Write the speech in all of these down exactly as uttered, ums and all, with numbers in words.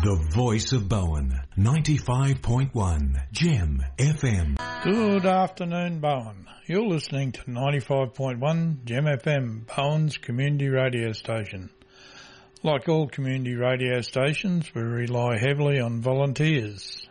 The voice of Bowen, ninety-five point one, Gem F M. Good afternoon, Bowen. You're listening to ninety-five point one Gem F M, Bowen's community radio station. Like all community radio stations, we rely heavily on volunteers.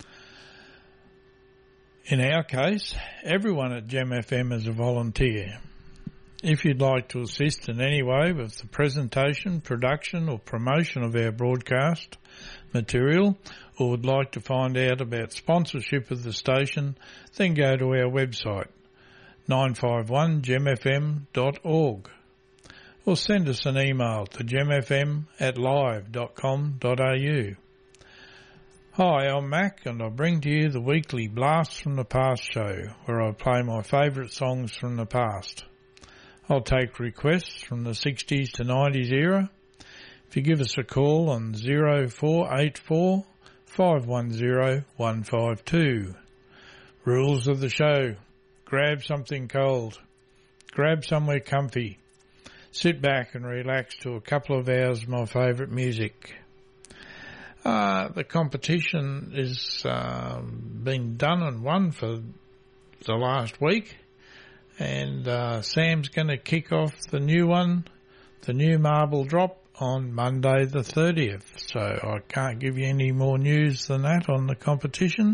In our case, everyone at Gem F M is a volunteer. If you'd like to assist in any way with the presentation, production or promotion of our broadcast material, or would like to find out about sponsorship of the station, then go to our website, nine five one gem f m dot org, or send us an email to gemfm at live dot com dot a u. Hi, I'm Mac, and I bring to you the weekly Blast from the Past show, where I play my favourite songs from the past. I'll take requests from the sixties to nineties era. If you give us a call on zero four eight four, five one zero, one five two. Rules of the show: grab something cold, grab somewhere comfy, sit back and relax to a couple of hours of my favourite music. Uh, the competition is uh, been done and won for the last week. And uh, Sam's going to kick off the new one, the new marble drop, on Monday the thirtieth. So I can't give you any more news than that on the competition.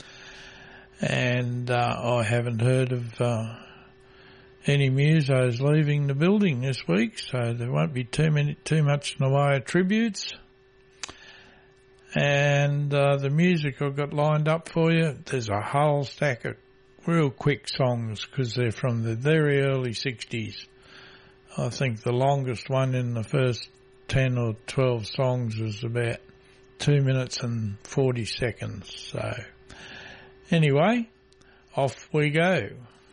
And uh, I haven't heard of uh, any musos leaving the building this week, so there won't be too many, too much in the way of tributes. And uh, the music I've got lined up for you, there's a whole stack of real quick songs because they're from the very early sixties. I think the longest one in the first ten or twelve songs was about two minutes and forty seconds. So anyway, off we go.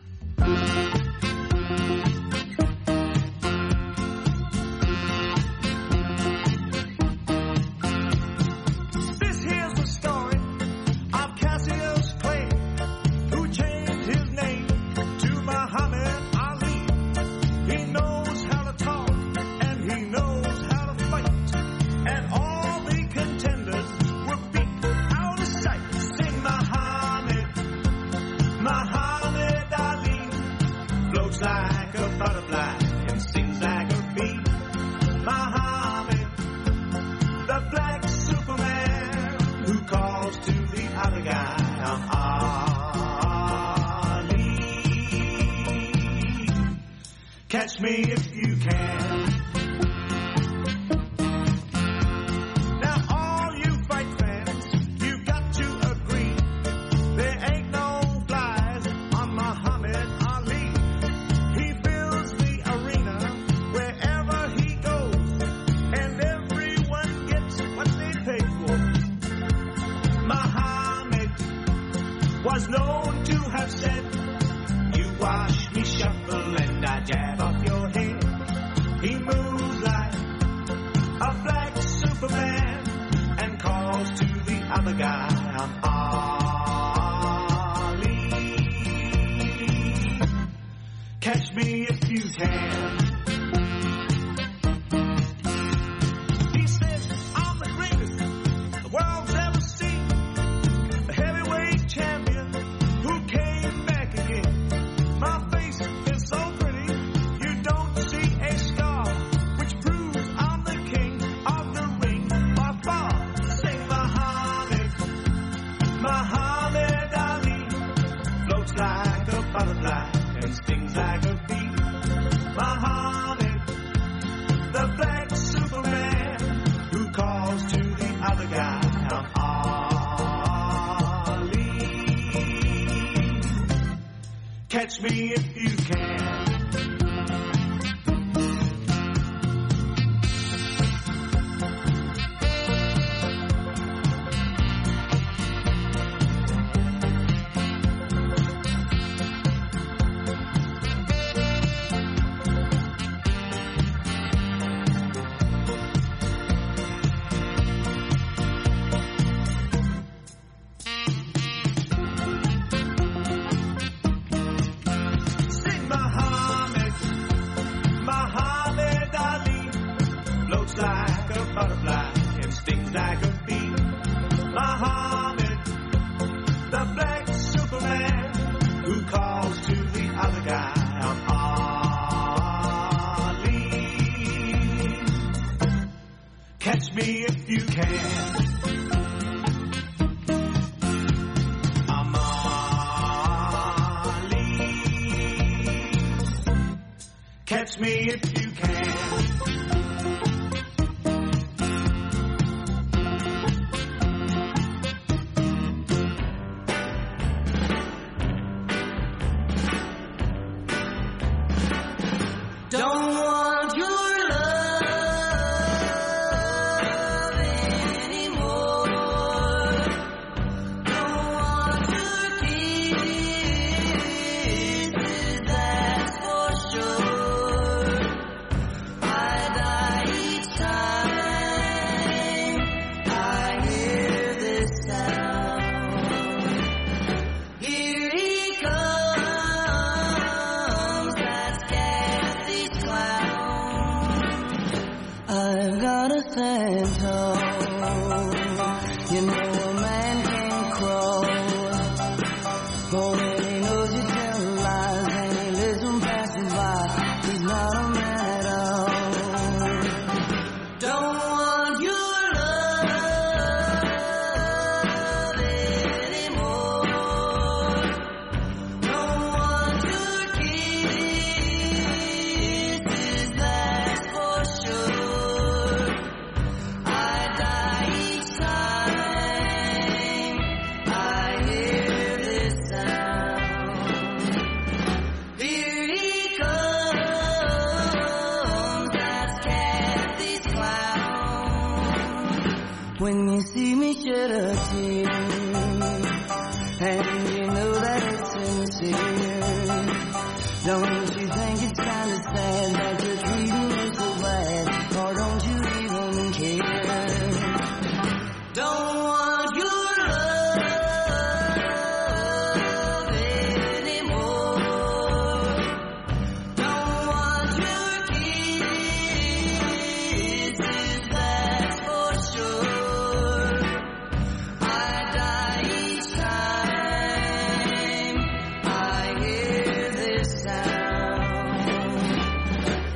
Catch me if you can. Now all you fight fans, you got to agree, there ain't no flies on Muhammad Ali. He fills the arena wherever he goes, and everyone gets what they pay for. Muhammad was known to have said, you wash me, shuffle, and I jab off your head. He moves like a black Superman and calls to the other guy, I'm Ali. Catch me if you can. He says, I'm the greatest the world's ever seen, the heavyweight champion who came back again. My face is so pretty, you don't see a scar, which proves I'm the king of the ring by far. Say Muhammad, Muhammad Ali, floats like a butterfly and stings like a bee. Muhammad, the black Superman, who calls to the other guy, I'm Ali. Catch me if you can. have Arlene. Catch me if you can. I'm Arlene. Catch me if you can. Don't want your love anymore. Don't want your kisses, that's for sure. I die each time I hear this sound. Here he comes, that's I've got a phantom. You know a man can crawl. But when he knows you tell lies and he lives when passing by, he's not a man at all. Don't want your love anymore. Don't want your kisses, that's for sure. I die each time I hear this sound. Here he comes, that's Kathy's clown. When you see me shed a tear, and you know that it's sincere, don't you think it's kind of sad that you're treating me so bad, or don't you even care? Don't want your love anymore. Don't want your kisses, that's for sure. I die each time I hear this sound.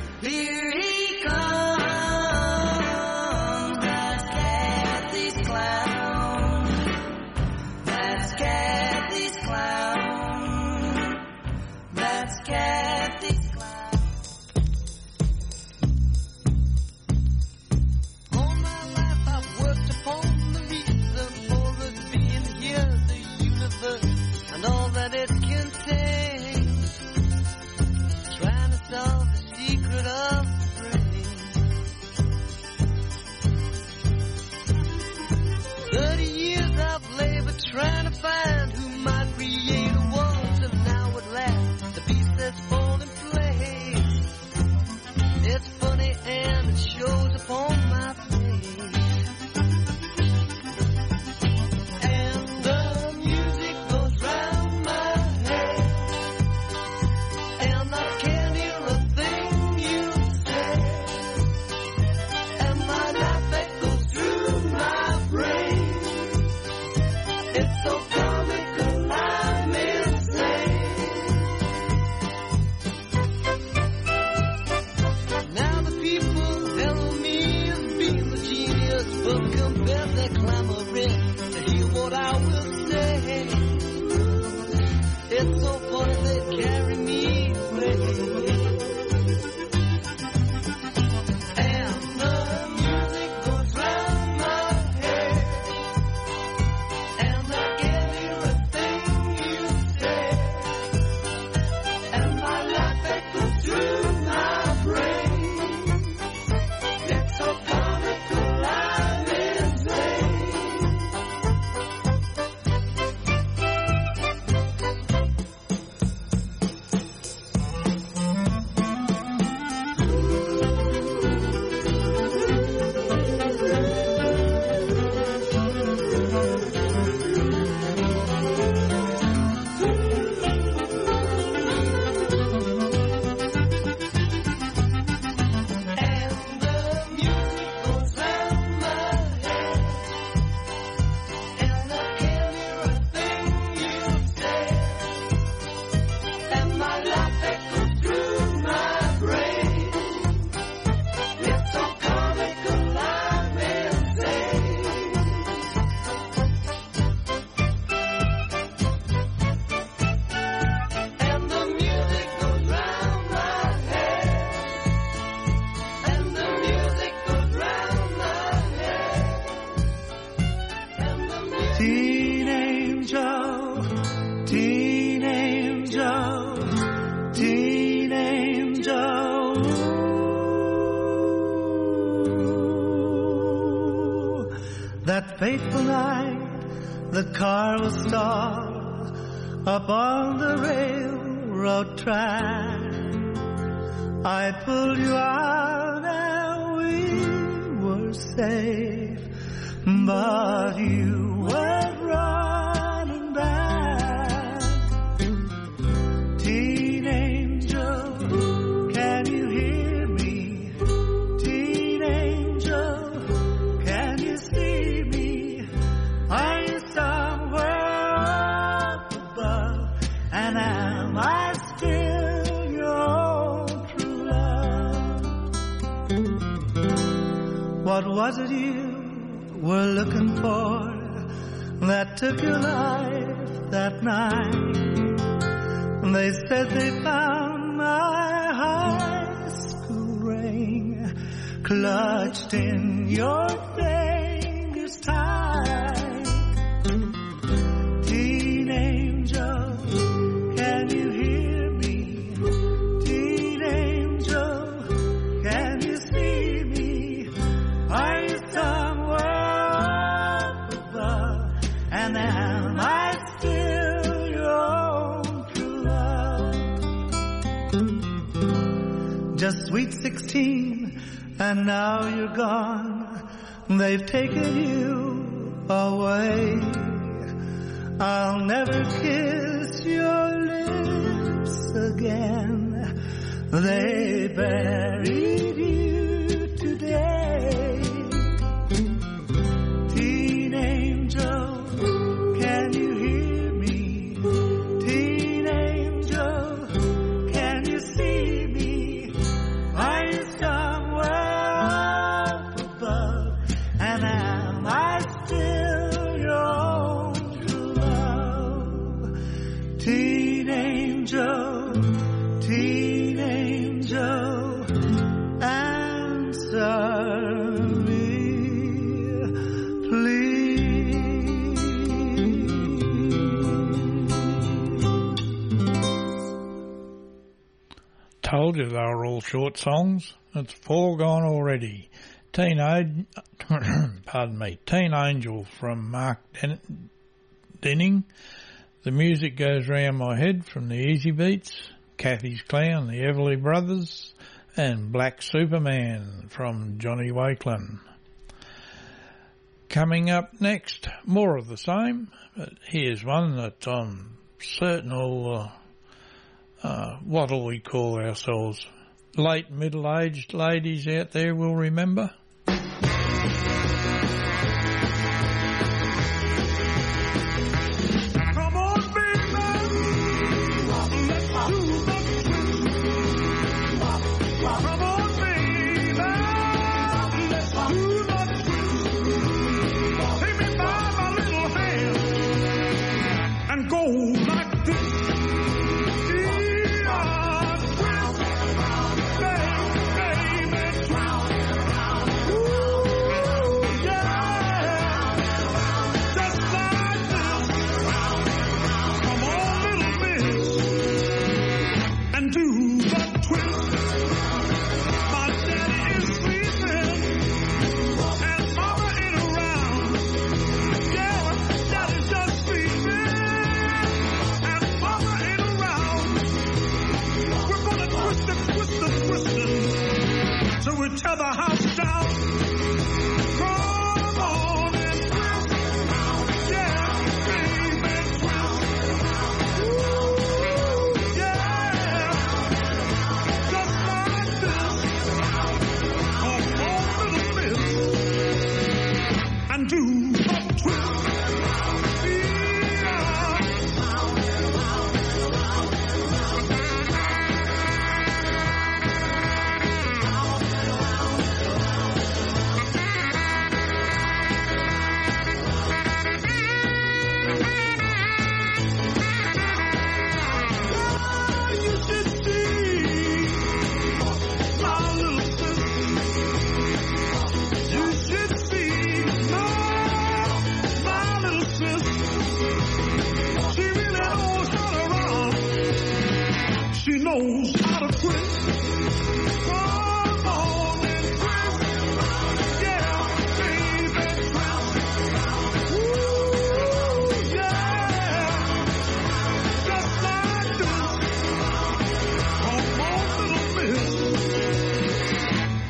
That fateful night, the car was stalled up on the railroad track. I pulled you out and we were safe, but you were running back. Teen angel, can you hear me? Teen angel, can you see me? Are you somewhere up above? And am I still your own true love? What was it you were looking for that took your life that night? They said they found my high school ring clutched in your fingers tight. Teen angel, can you hear me? Teen angel, can you see me? Are you somewhere up above? And am I still your own true love? Just sweet sixteen, and now you're gone. They've taken you away. I'll never kiss your lips again. They buried you today. Teen angel, can you hear me? Teen angel, can you see me? Are you somewhere up above? And am I still your own true love? Teen angel, teen angel, answer me, please. Told you they were all short songs. It's foregone already. Teen Aid, pardon me, Teen Angel from Mark Den- Denning. The music goes round my head from the Easy Beats, Kathy's Clown, the Everly Brothers, and Black Superman from Johnny Wakelin. Coming up next, more of the same, but here's one that I'm certain all, uh, uh, what'll we call ourselves, late middle-aged ladies out there will remember. Come on, baby, let's do the twist. Come on, baby, let's do the twist. Take me by my little hand and go like this. Yeah, twist, baby, baby, twist. Ooh, yeah, just like this. Come on, little miss, and do the twist. My daddy is sleeping, and mama ain't around. Yeah, daddy's just sleeping, and mama ain't around. We're gonna twist it, twist it, twist it, till we tear the house down. Come on and twist, yeah, baby, twist. Ooh, yeah, just like this. Come on, little miss, and do the twist. Yeah.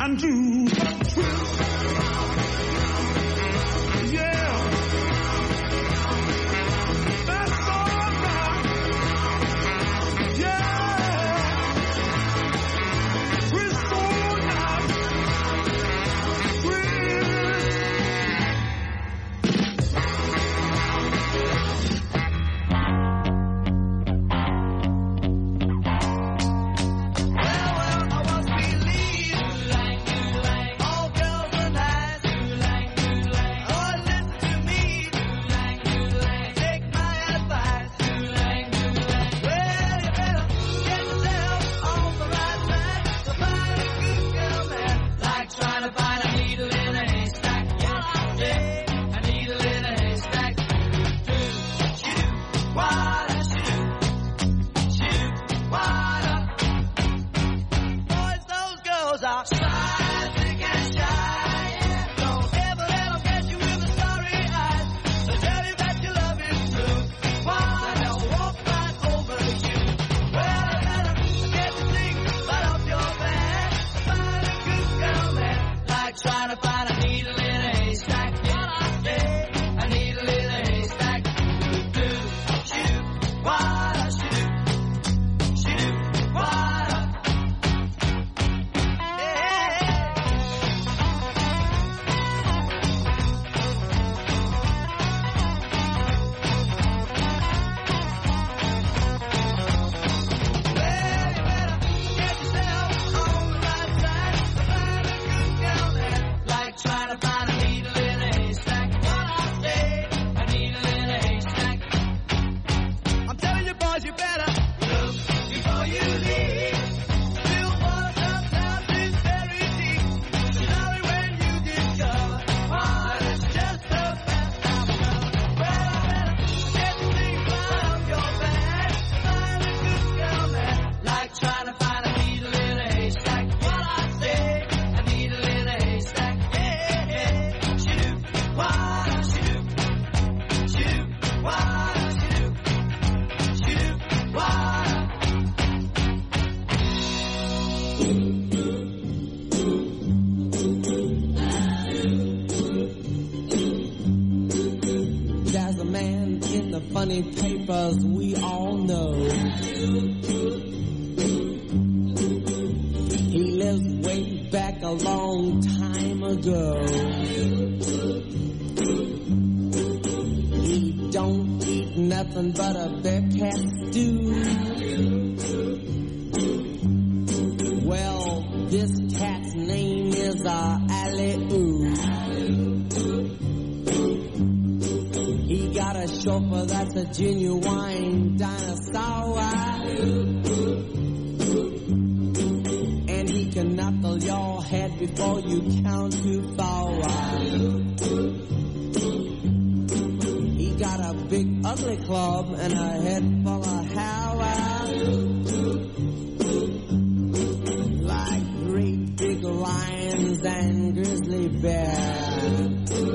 and do the truth. Yeah, that's all right. Yeah, we're so nice. Papers we all know. He lives way back a long time ago. He don't eat nothing but a bear cat stew. Well, this cat's name is uh, Alley-Oo. He got a chauffeur that's a genuine dinosaur. And he can knuckle your head before you count too far. He got a big ugly club and a head full of hair. Like great big lions and grizzly bears.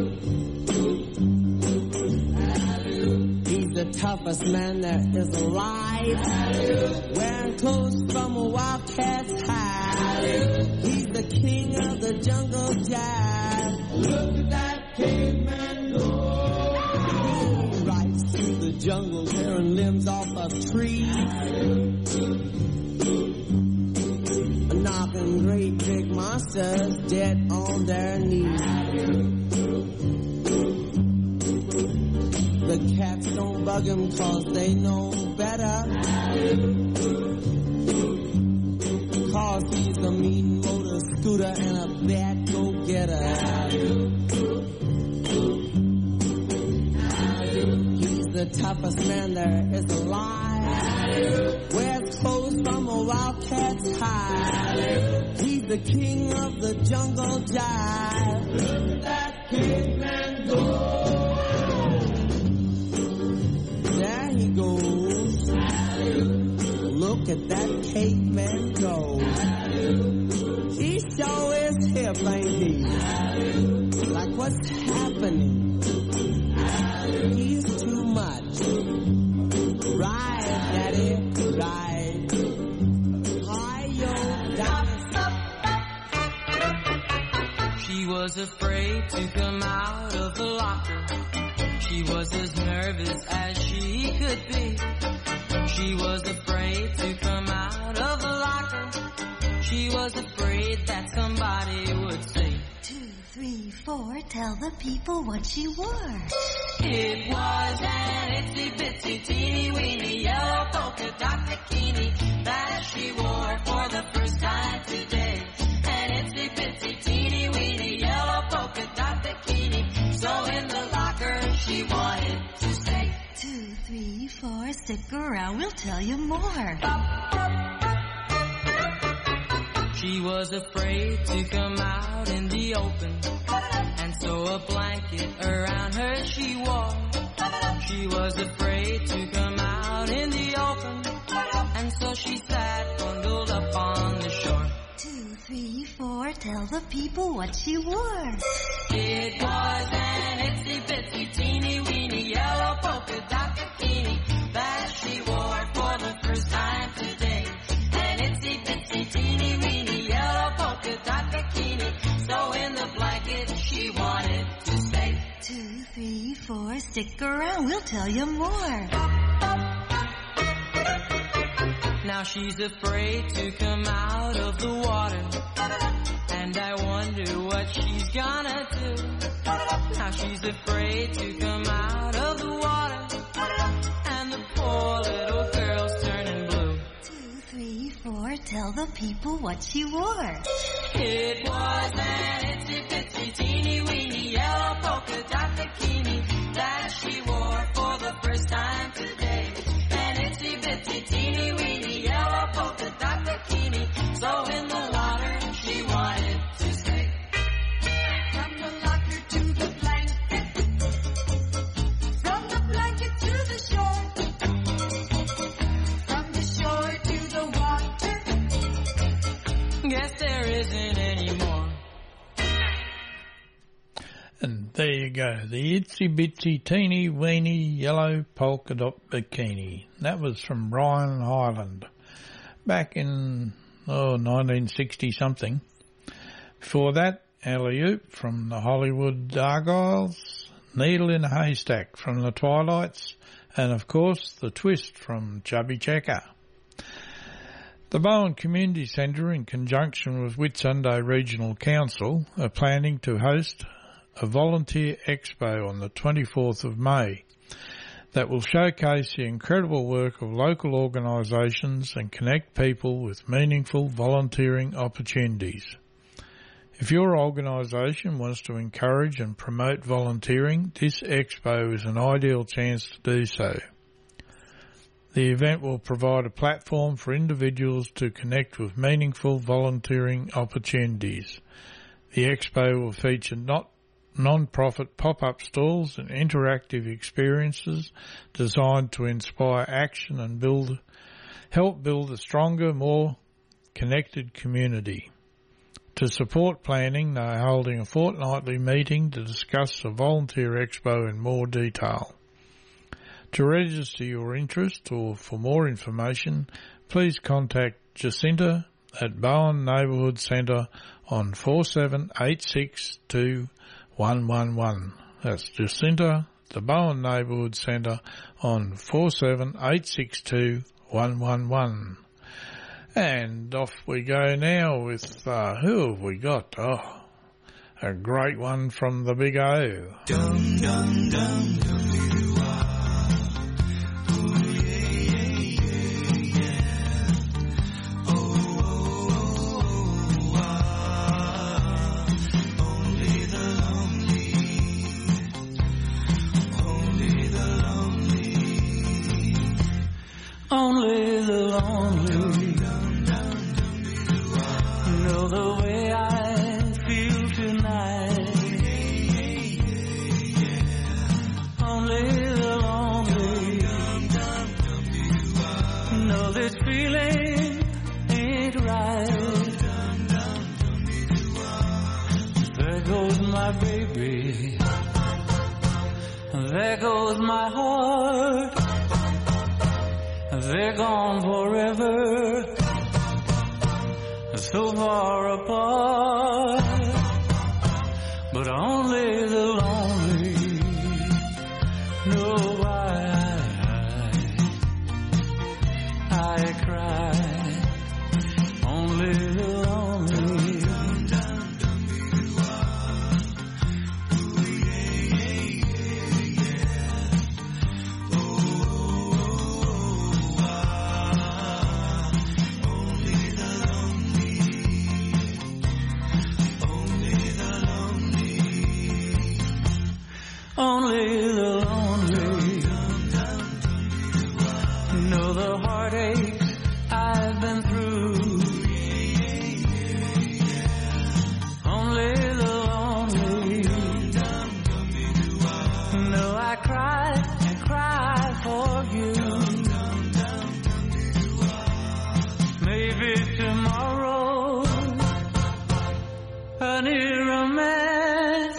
The toughest man that is alive, wearing clothes from a wildcat's hide. He's the king of the jungle jive. Look at that caveman go. He rides through the jungle, tearing limbs off of trees, knocking great big monsters dead on their knees. The cats don't bug him cause they know better. Cause he's a mean motor scooter and a bad go-getter. He's the toughest man there is alive. Wears clothes from a wildcat's hide. He's the king of the jungle jive. Look at that caveman go. There he goes. Look at that caveman go. He sure is hip, ain't he? Like what's happening? He's too much. Right, daddy, right. Hi, yo, dinosaur. was afraid to come out of the locker. She was as nervous as she could be. She was afraid to come out of the locker. She was afraid that somebody would say, two, three, four, tell the people what she wore. It was an itsy bitsy teeny weeny yellow polka dot bikini that she wore for the first time today. An itsy bitsy teeny weeny yellow polka dot bikini. So in the locker she wanted to say, two, three, four, stick around, we'll tell you more. She was afraid to come out in the open, and so a blanket around her she wore. She was afraid to come out in the open, and so she sat bundled up on the shore. Two, three, four, tell the people what she wore. It was an itsy bitsy teeny weeny yellow polka dot bikini that she wore for the first time today. An itsy bitsy teeny weeny yellow polka dot bikini. So in the blanket she wanted to say, two, three, four, stick around, we'll tell you more. Now she's afraid to come out of the water, and I wonder what she's gonna do. Now she's afraid to come out of the water, and the poor little girl's turning blue. Two, three, four, tell the people what she wore. It was an itsy bitsy teeny weeny yellow polka dot bikini that she wore for the first time today. An itsy bitsy teeny weeny yellow polka dot bikini. So in the water she wanted to say, from the locker to the blanket, from the blanket to the shore, from the shore to the water. guess there isn't any more. And there you go, the itsy bitsy teeny weeny yellow polka dot bikini. That was from Ryan Highland back in oh nineteen sixty something. Before that, Alley Oop from the Hollywood Argyles, Needle in a Haystack from the Twilights, and of course the Twist from Chubby Checker. The Bowen Community Centre, in conjunction with Whitsunday Regional Council, are planning to host a volunteer expo on the twenty-fourth of May that will showcase the incredible work of local organisations and connect people with meaningful volunteering opportunities. If your organisation wants to encourage and promote volunteering, this expo is an ideal chance to do so. The event will provide a platform for individuals to connect with meaningful volunteering opportunities. The expo will feature not non-profit pop-up stalls and interactive experiences designed to inspire action and build, help build a stronger, more connected community. To support planning, they are holding a fortnightly meeting to discuss the Volunteer Expo in more detail. To register your interest or for more information, please contact Jacinta at Bowen Neighbourhood Centre on four seven eight six two one one one. That's Jacinta, the Bowen Neighbourhood Centre on four seven eight six two one one one. And off we go now with, uh, who have we got? Oh, a great one from the Big O. Dum dum dum dum. Only the lonely know the way I feel tonight. Only the lonely know this feeling ain't right. There goes my baby, there goes my heart. They're gone forever, so far apart. but only the lonely know why I, I cry. Only the lonely. Only the lonely know the heartache I've been through. Only the lonely know I cry and cry for you. Maybe tomorrow a nearer man.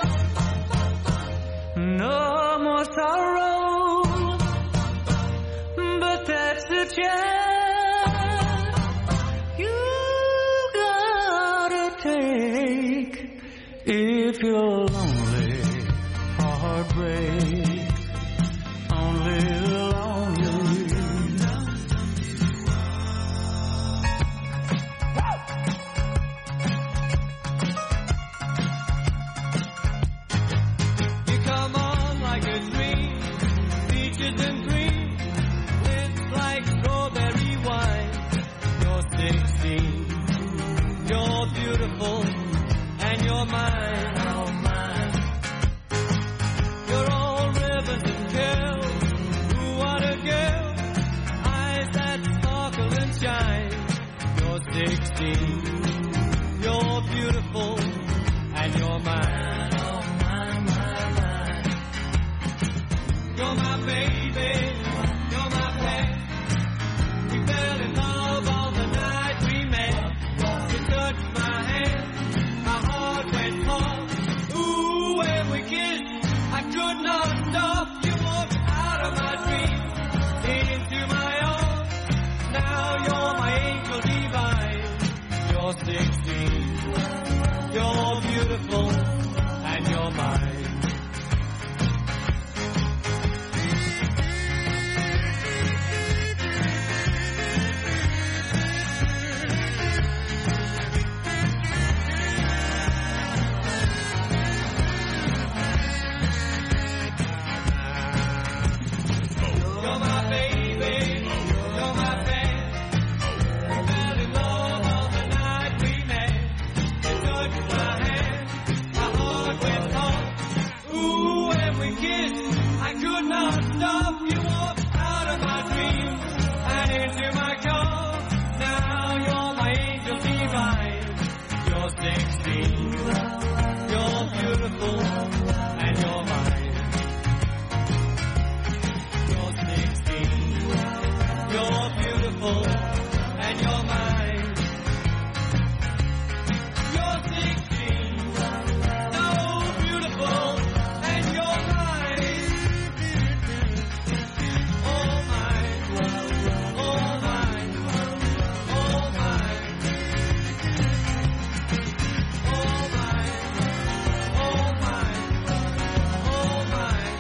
No more sorrow, but that's the chance you gotta take if you're lonely. Heartbreak, only the lonely. You come on like a dream, peaches and cream, lips like strawberry wine. You're sixteen, you're beautiful, and you're mine, oh mine. You're all ribbons and curls, ooh what a girl, eyes that sparkle and shine. You're sixteen, you're beautiful, and you're mine, oh mine, mine, mine. You're my baby, you're my pet. We fell in love on the night we met. You touched my hand, my heart went cold. Ooh, when we kissed, I could not stop. You walked out of my dreams, into my arms. Now you're my angel divine. You're sixteen, you're beautiful, and you're mine. You're my baby, you're my fan. We fell in love on the night we met. You touched my hand, my heart went cold. Ooh, when we kissed, I could not stop. You walked out of my dreams and into my car. Now you're my angel divine. You're sixteen, you're beautiful, and you're mine. You're sixteen, you're beautiful, and you're mine. You're sixteen, so beautiful, and you're mine. Oh mine, oh mine, oh mine. Oh mine, oh mine, oh mine.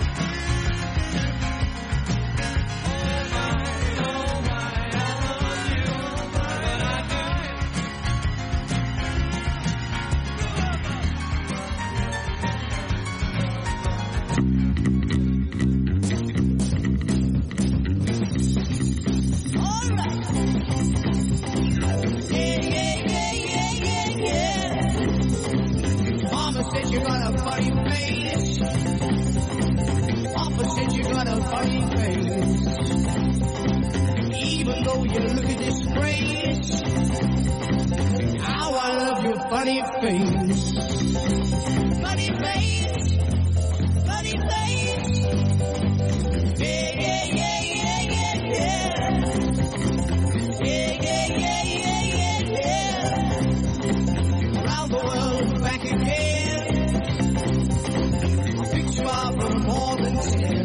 Mama said you got a funny face. Papa said you got a funny face. Even though you look a disgrace, how I love your funny face. Funny face, funny face. Yeah, yeah, yeah, yeah, yeah, yeah. Yeah, yeah, yeah, yeah, yeah, yeah. Around the world, back again. I'll pick you up from more than ten.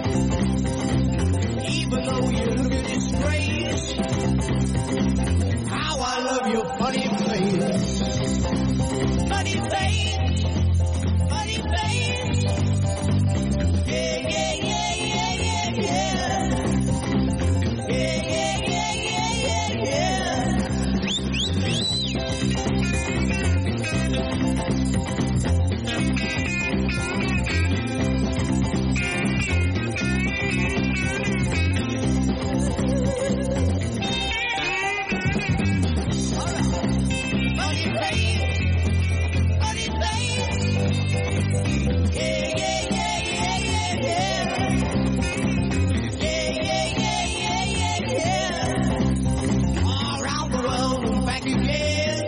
Even though you look a disgrace, how I love your funny face. Funny face. funny face, funny face. Yeah, yeah, yeah, yeah, yeah, yeah. Yeah, yeah, yeah, yeah, yeah, yeah. All around the world and back again.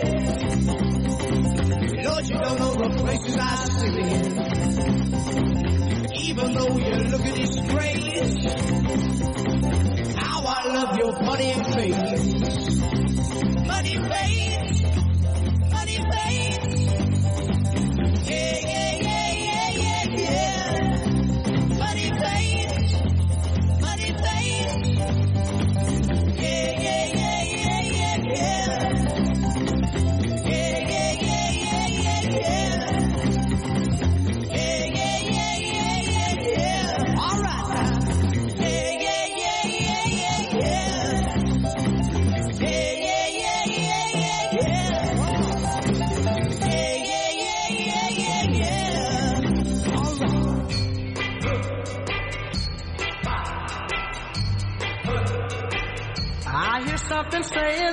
Lord, you don't know the places I've seen. Even though you look at it strange, how I love your funny face. Funny face, funny face. Yeah, yeah, yeah, yeah, yeah, yeah. Funny face, funny face. Yeah, yeah, yeah, yeah, yeah, yeah. Yeah, yeah, yeah, yeah, yeah, yeah. Yeah, yeah, yeah, yeah, yeah, yeah. All right now. Yeah, yeah, yeah, yeah, yeah, yeah. Yeah, yeah, yeah, yeah, yeah, yeah. Yeah, yeah, yeah, yeah, yeah, yeah. All right. I hear something saying,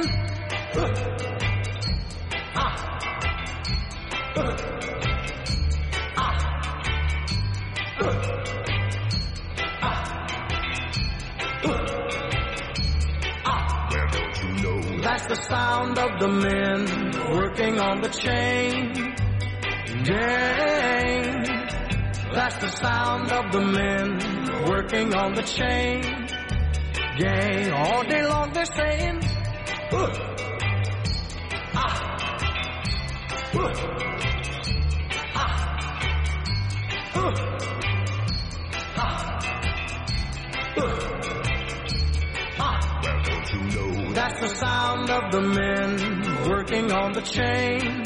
that's the sound of the men working on the chain gang. That's the sound of the men working on the chain gang. All day long they're saying, uh, ah, uh, ah, uh, ah, uh, ah. Well, don't you know that's the sound of the men working on the chain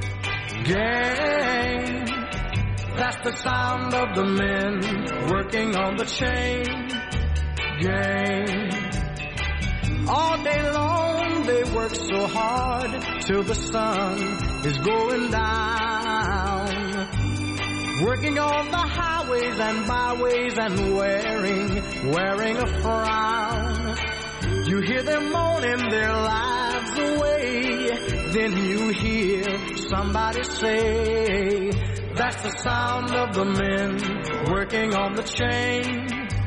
gang. That's the sound of the men working on the chain gang. All day long they work so hard till the sun is going down, working on the highways and byways and wearing, wearing a frown. You hear them moaning their lives away, then you hear somebody say, that's the sound of the men working on the chain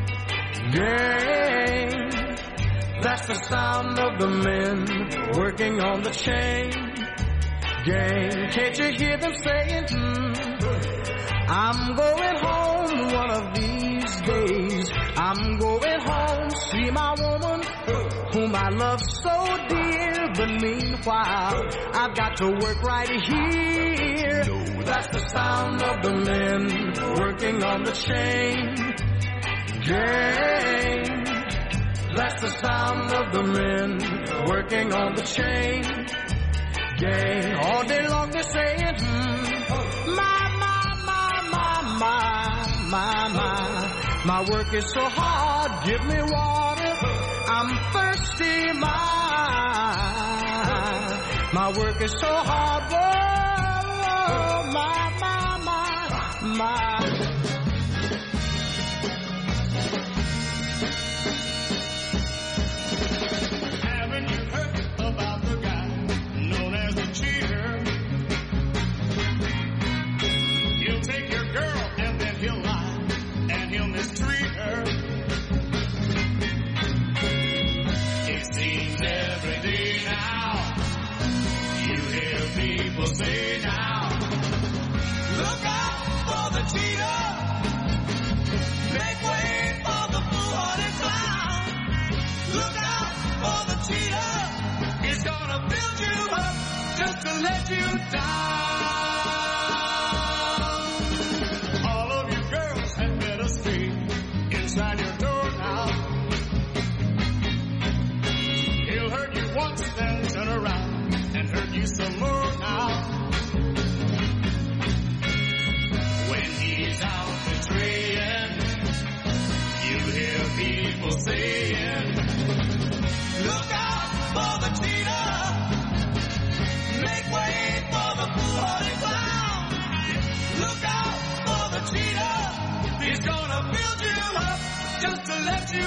gang. That's the sound of the men working on the chain gang. Can't you hear them saying, hmm, I'm going home one of these days. I'm going home, see my woman whom I love so dear. But meanwhile, I've got to work right here. That's the sound of the men working on the chain gang. That's the sound of the men working on the chain gang. All day long they're saying, hmm, my, my, my, my, my, my, my. My work is so hard, give me water, I'm thirsty, my. My work is so hard, whoa, my, my, my, my. Haven't you heard about the guy known as a cheater? He'll take your girl and then he'll lie and he'll mistreat her. It seems every day now you hear people say now, look out for the cheater, make way for the fool-hearted clown. Look out for the cheater, he's gonna build you up just to let you down. All of you girls had better stay inside your door now. He'll hurt you once, then turn around and hurt you some more now. When he's out betraying, you hear people saying, look out for the cheater, make way for the fool-hearted clown. Look out for the cheater, he's gonna build you up just to let you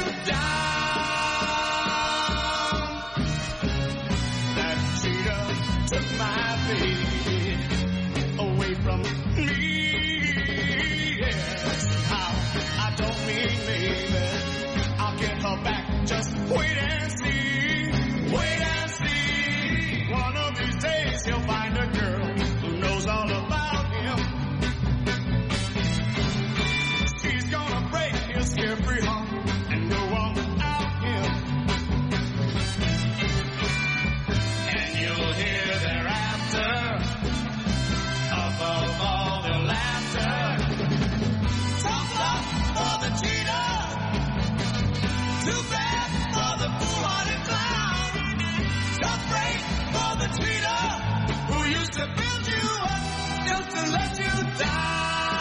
down. That cheater took my my baby away from me. Yes, how? I don't mean maybe I'll get her back. Just wait and see, wait and see. One of these days he'll find a girl who knows all about him. She's gonna break his carefree heart and go on without him. And you'll hear thereafter, above all the laughter, tough luck for the cheater, too bad for the foolhardy clown, tough break for the cheater who used to build you up just to let you down.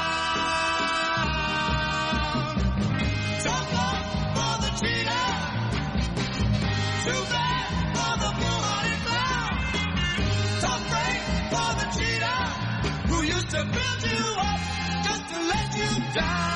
Tough luck for the cheater, too bad for the foolhardy clown, tough break for the cheater who used to build you up just to let you down.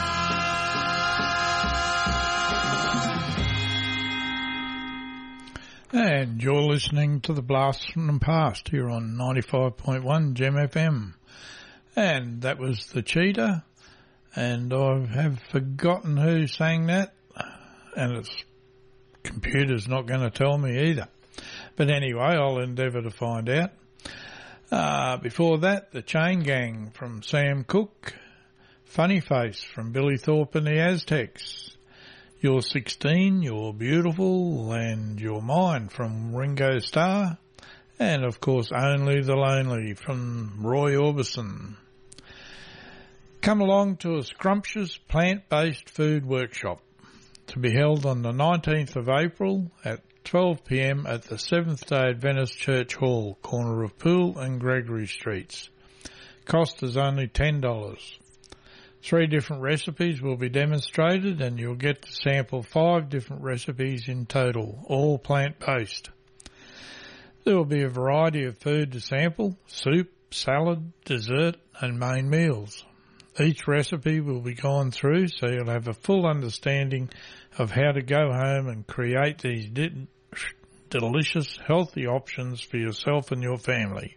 And you're listening to the Blast from the Past here on ninety-five point one Gem F M. And that was The Cheetah. And I have forgotten who sang that. And its computer's not going to tell me either. But anyway, I'll endeavour to find out. Uh, before that, The Chain Gang from Sam Cooke. Funny Face from Billy Thorpe and the Aztecs. You're sixteen, You're Beautiful, and You're Mine from Ringo Starr. And, of course, Only the Lonely from Roy Orbison. Come along to a scrumptious plant-based food workshop to be held on the nineteenth of April at twelve p m at the Seventh-day Adventist Church Hall, corner of Poole and Gregory Streets. Cost is only ten dollars. Three different recipes will be demonstrated and you'll get to sample five different recipes in total, all plant-based. There will be a variety of food to sample: soup, salad, dessert and main meals. Each recipe will be gone through so you'll have a full understanding of how to go home and create these di- delicious, healthy options for yourself and your family.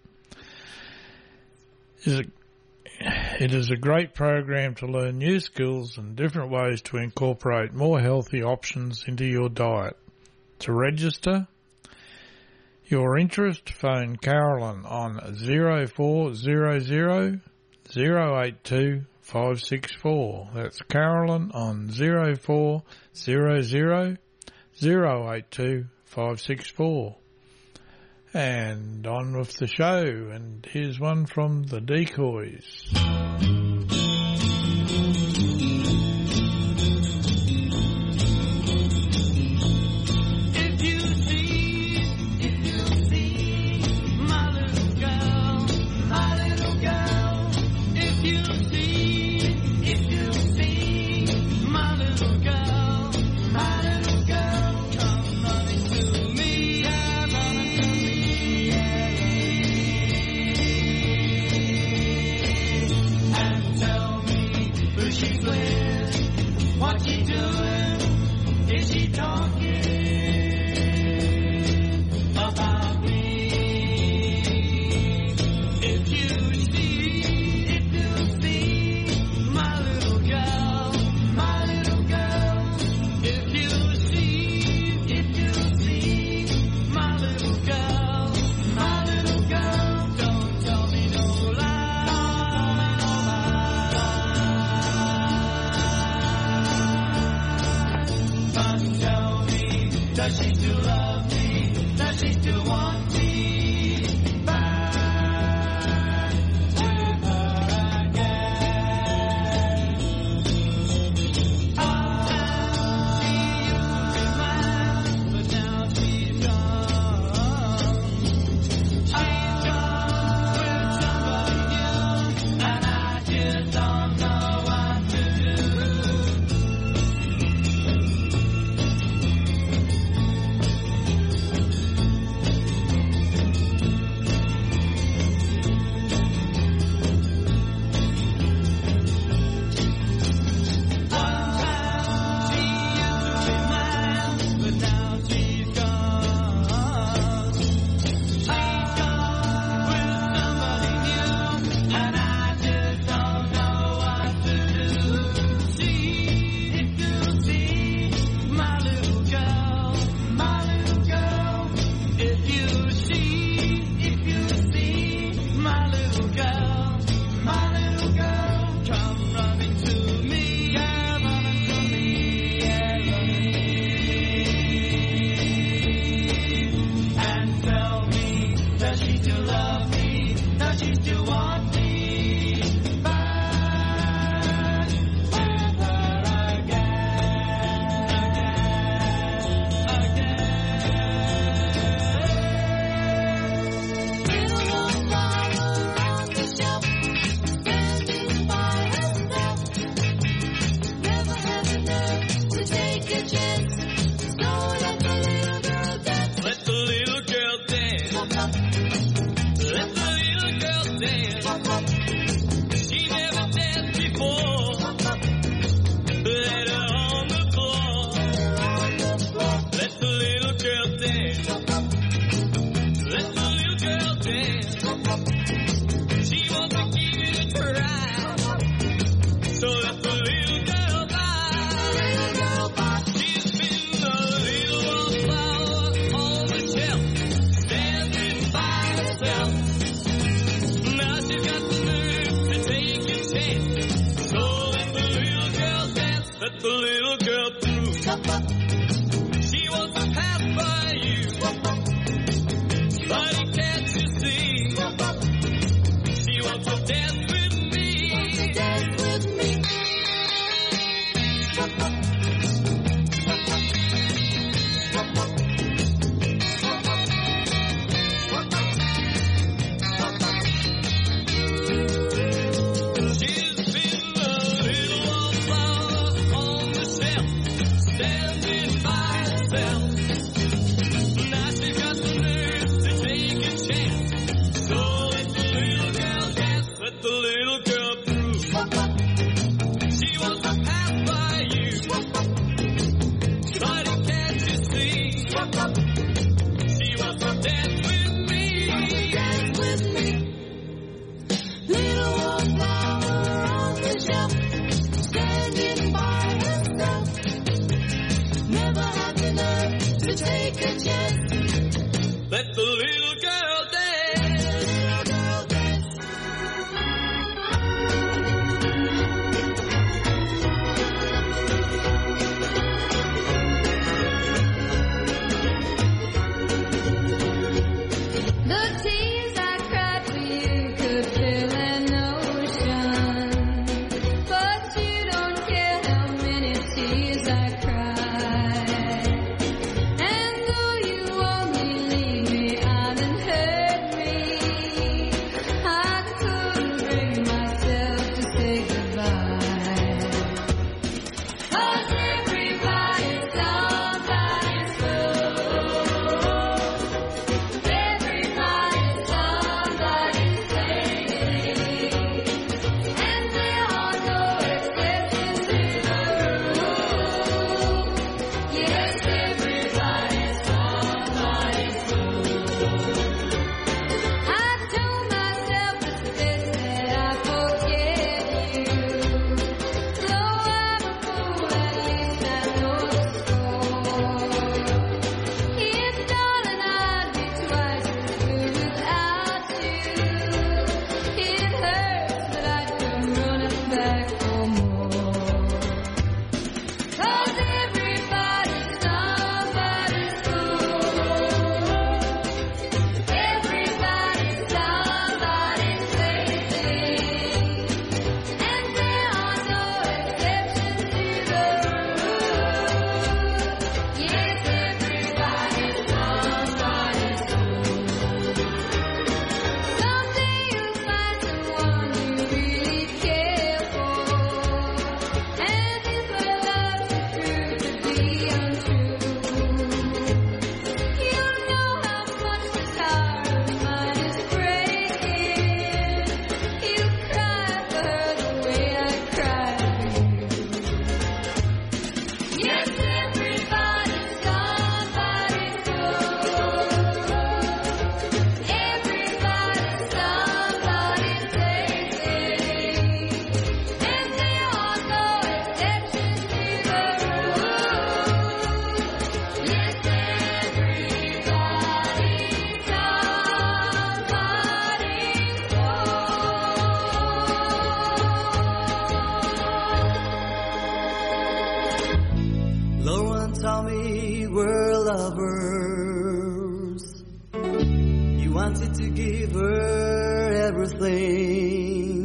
Is it It is a great program to learn new skills and different ways to incorporate more healthy options into your diet. To register your interest, phone Carolyn on zero four zero zero, zero eight two, five six four. That's Carolyn on zero four zero zero, zero eight two, five six four. And on with the show, and here's one from the Decoys. If you see, if you see my little girl, my little girl. If you see, if you see my little girl, my little girl, come running to me, yeah, running to me. And little girl, my little girl, come running to me, yeah, running to me, yeah, running to me. And tell me, does she still love me? Does she still want me? Back with her again, again, again. Little old flower on the shelf, standing by herself. Never had the nerve to take a chance. So let the little girl dance. Let the little girl dance. Let the little girl dance. She never danced before. Let her on the floor. Let the little girl dance. Let the little girl dance. She wants to give it a try. So let the little girl by. She's been a little old flower on the shelf, standing by herself. Now she's got the nerve to take a chance. So let the little girl dance, let the little girl through. She wants to pass by you, but can't you see? She wants to dance with me. Dance with me. She's been a little old flower on the shelf, standing by herself. Now she's got the nerve to take a chance. So let the little girl dance, let the little girl through. She wants to pass by you, but can't you see? She wants to dance with me. Dance with me. Little old flower on the shelf, standing by herself. Never had the nerve to take a chance. Let the little girl dance. Little girl dance. lovers. You wanted to give her everything.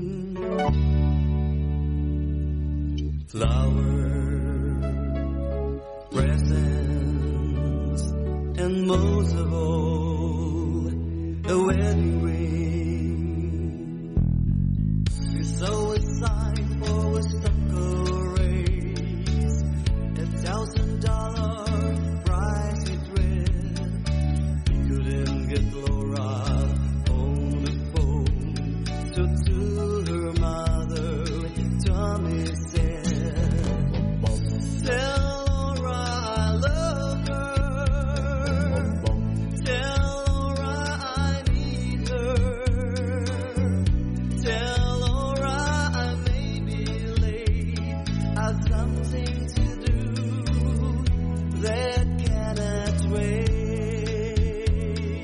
Flowers, presents, and most of all, a wedding ring. You saw a sign for a stock raise, a thousand dollar price it read. You couldn't get Laura on the phone, so to her mother, Tommy said, tell Laura I love her. Tell Laura I need her. Tell Laura I may be late. I've something to do that cannot wait.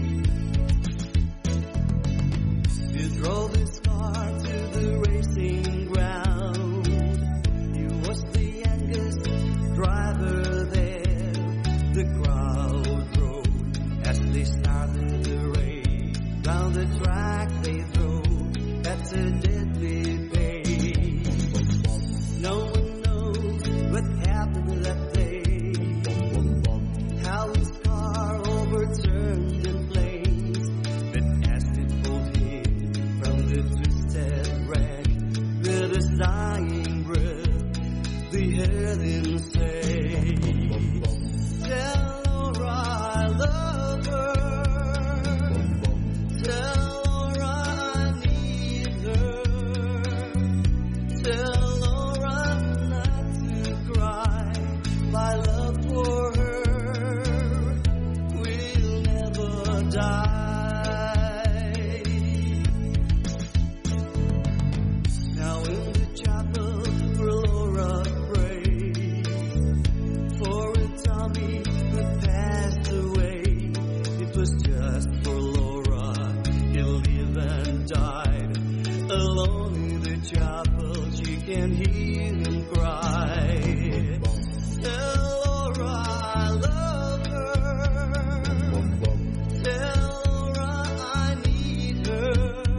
You drove his car to the racing ground. He was the youngest driver there. The crowd rode as they started the race. Down the track they drove at a deadly pace. No one knows what happened that day. How his car overturned in flames. But as it pulled him from the twisted wreck, with his dying breath, they heard him say, tell Laura I love her. Tell Laura I need her. Tell Laura not to cry. My love for her will never die. Now in the chapel where Laura prayed for a Tommy who passed away. It was just for Laura. He lived and died alone in the chapel. She can hear him cry. Tell Laura I love her. Tell Laura I need her.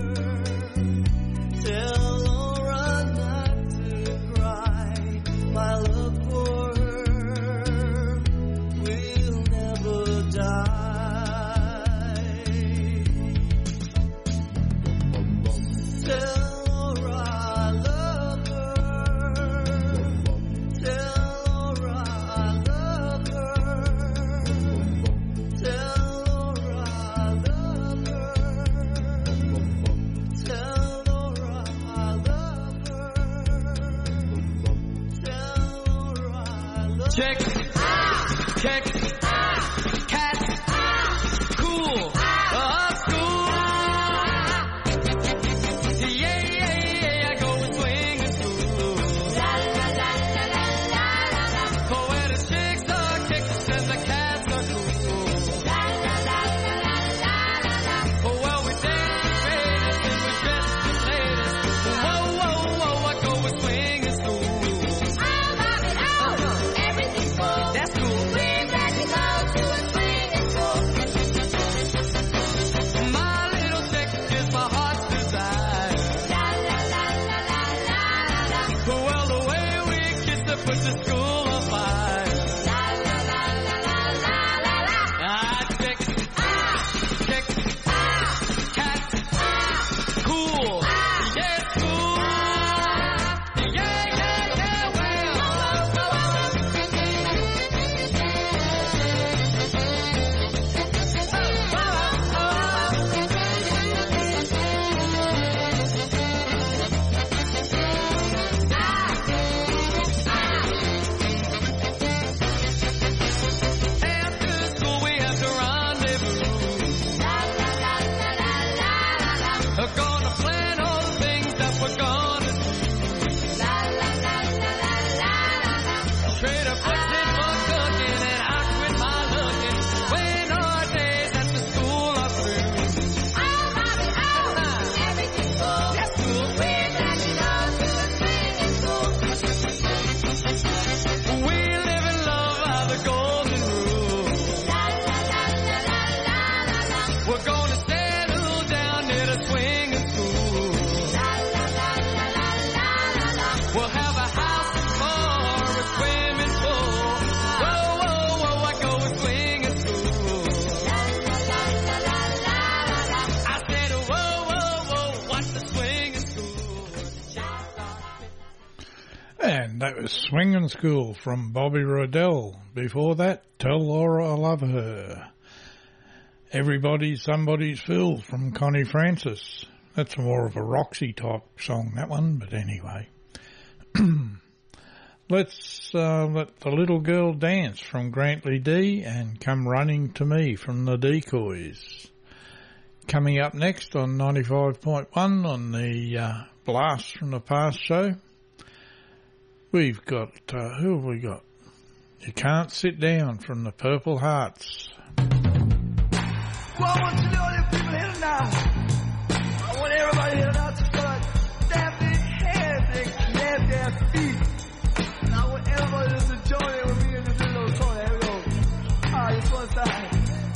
Tell Laura not to cry. My love for her will never die. Tell Laura I love her. Tell Laura I love her. Tell Laura I love her. Tell Laura I love her. Tell Laura I love her. Check, check, cat, cool, uh, school. Yeah, yeah, yeah, I go and swing and school. La la la la la la la. For where the chicks are kicks and the cats are cool. La la la la la la la. Oh well, we dance the greatest and we dress the latest. Whoa, whoa, whoa, I go and swing and school. Everything's cool. That's cool. We're glad to go to a swing and school. My little chick is my heart's desire. La la la la la la la. Well, the way we kiss her puts the school on fire. La la la la la la la la. Ah, chick, ah, chick, ah, cat, ah, cool, yeah, cool, yeah, yeah, yeah, well. And that was Swingin' School from Bobby Rodell. Before that, Tell Laura I Love Her. Everybody Somebody's Fool from Connie Francis. That's more of a Roxy type song, that one, but anyway. Let's uh, let the little girl dance from Grantley D and Come Running to Me from the Decoys. Coming up next on ninety-five point one on the uh, Blast from the Past show, we've got, uh, who have we got? You Can't Sit Down from the Purple Hearts. Well, I want you to know that people here now. I want everybody here now to start stamp their hands and clap their feet. And I want everybody to join in with me in this little song. Here we go. All right, it's one side.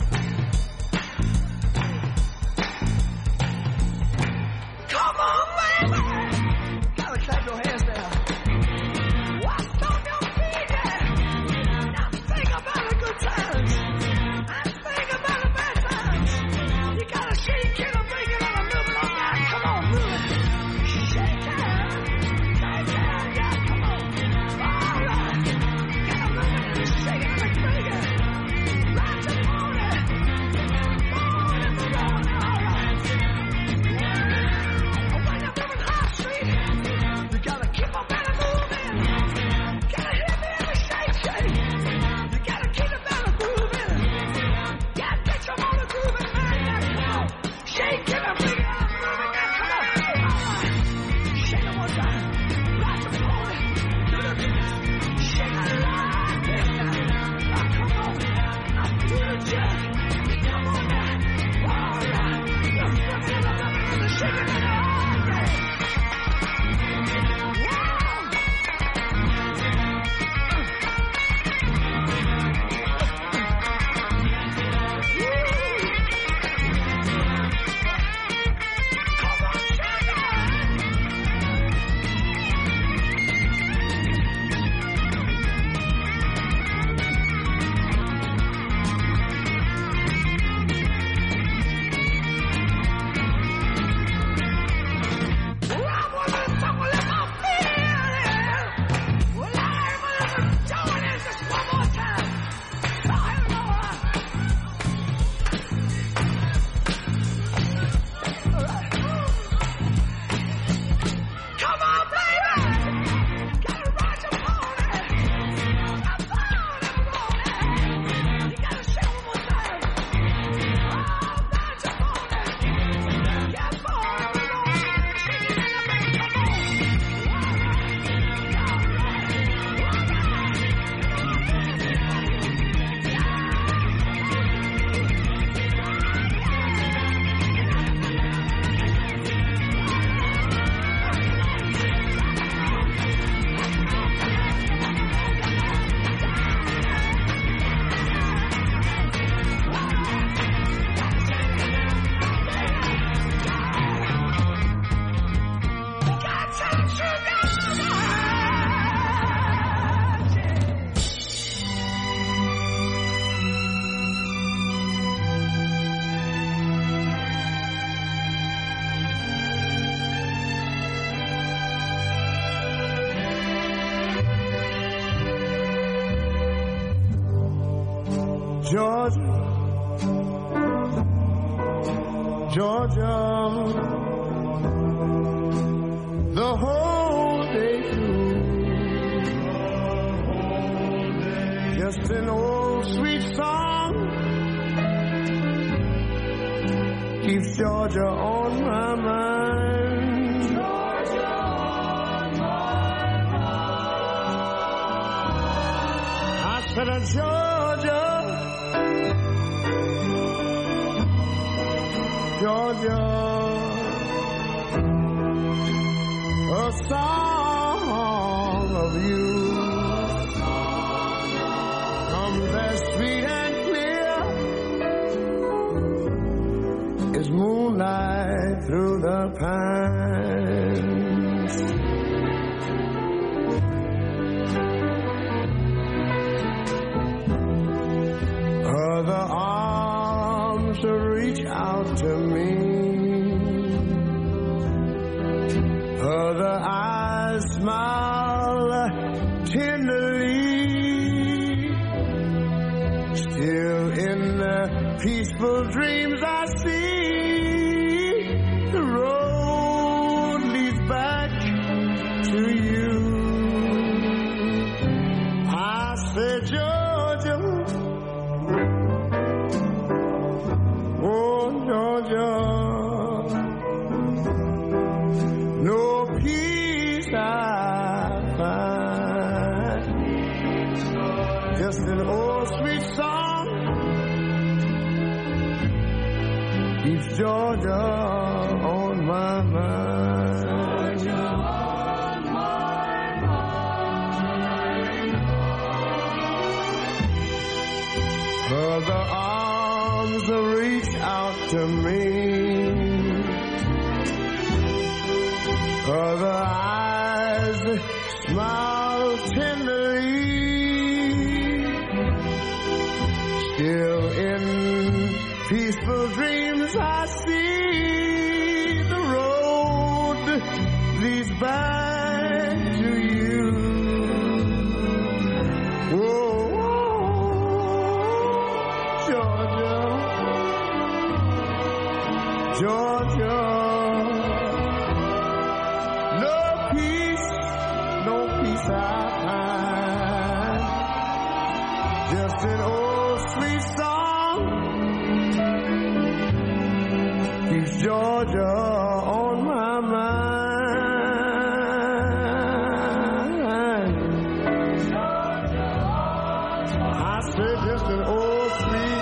Come on, baby! Gotta clap your hands now. What's on your feet? Now think about the good times. And think about the bad times. You gotta shake it and bring it on a little bit on that. Come on, move it. Shake it. Shake it. Yeah, come on. All right. Gotta move it and shake it and bring it. Rock the pony. Pony for roll. All right. When you're moving High Street, you gotta keep on better moving. Gotta hit me in the shake, shake. You gotta keep it better moving. Gotta get your motor grooving, man. Yeah, come on. Shake it and bring it out, moving. Yeah, come on. All right. Shake it one time. Rock the pony. Do the beat. Shake it like this now. Now, come on. Now, do the jerk. Come on now. All right. Let's put it in the rubber and the shake it in the all day. Georgia, Georgia, the whole day through, just an old sweet song keeps Georgia on my mind. Georgia on my mind. I said, uh, Georgia, Georgia, a song of you comes as sweet and clear as moonlight through the pines. Other arms reach out to me, other eyes smile peaceful dreams I see. The road leads back to you. I said, Georgia, oh Georgia, no peace I find, just an old sweet song keeps Georgia on my mind. Georgia on my mind. Her arms reach out to me. Her eyes smile tenderly. Still in peaceful dreams I see the road leads back to you. Whoa, Georgia, Georgia, no peace, no peace I find, just an old sweet song keeps Georgia on my mind. I said just an old sweet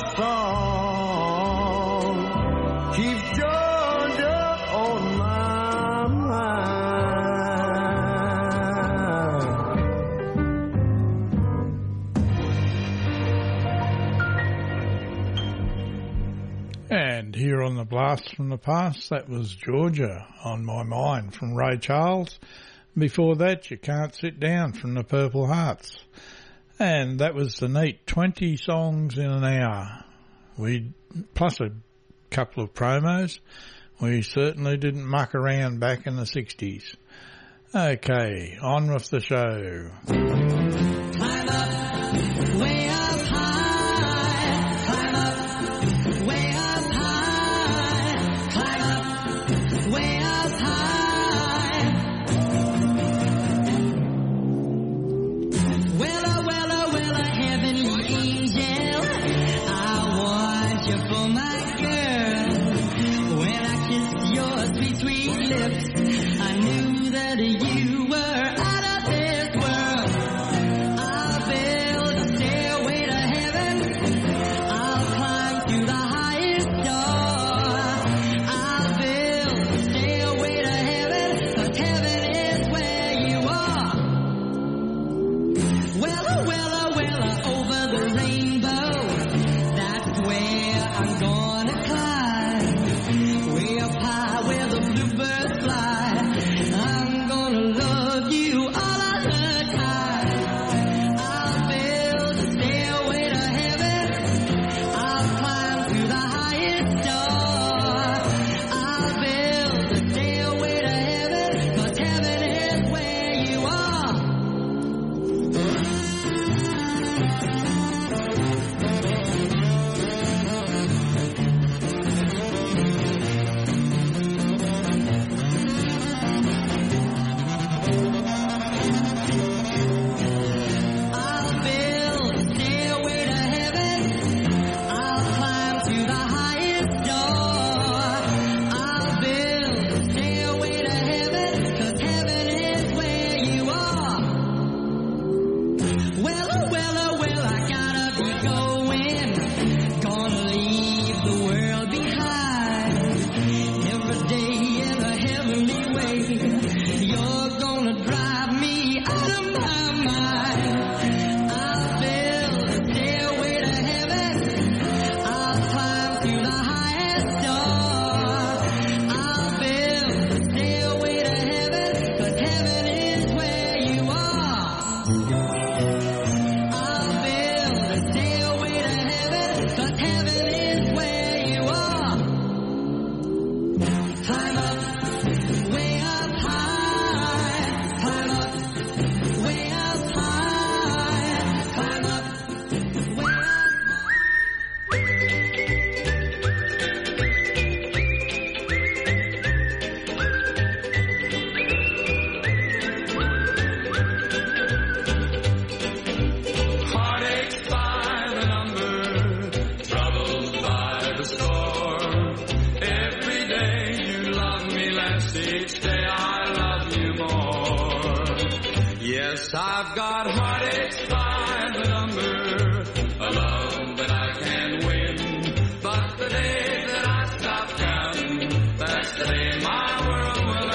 song keeps Georgia on my mind. And here on the Blast from the Past, that was Georgia on My Mind from Ray Charles. Before that, You Can't Sit Down from the Purple Hearts. And that was the neat twenty songs in an hour. We, plus a couple of promos. We certainly didn't muck around back in the sixties. Okay, on with the show. Climb up, way up high. Climb up, way up high. Climb up, way up high. Well, oh, well, oh, well, a heavenly angel, I want you for my girl. When I kissed your sweet, sweet lips, I knew that you were out of this world. I'll build a stairway to heaven. I'll climb to the highest star. I'll build a stairway to heaven, 'cause heaven is where you are. Well, oh, well, oh, well, oh, over the rainbow, that's where I'm gonna climb. Way up high where the bluebirds fly, I'm gonna love less each day I love you more. Yes, I've got heartaches by the number, a love that I can win. But the day that I stop counting, that's the day my world will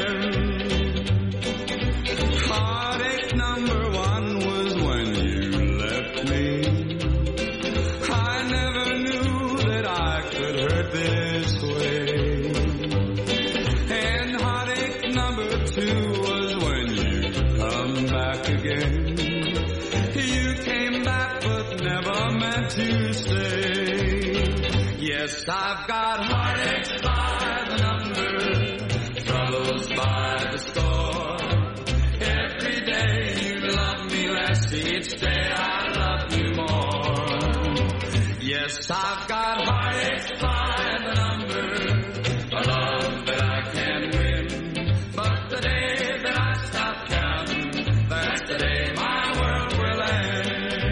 end. Heartache number one was when you left me. I never knew that I could hurt this way. And heartache number two was when you come back again. You came back but never meant to stay. Yes, I've got heartaches by the number, troubles by the score. Every day you love me less, each day I love you more. Yes, I've got heartaches by the number, a love that I can win. But the day that I stop counting, that's the day my world will end.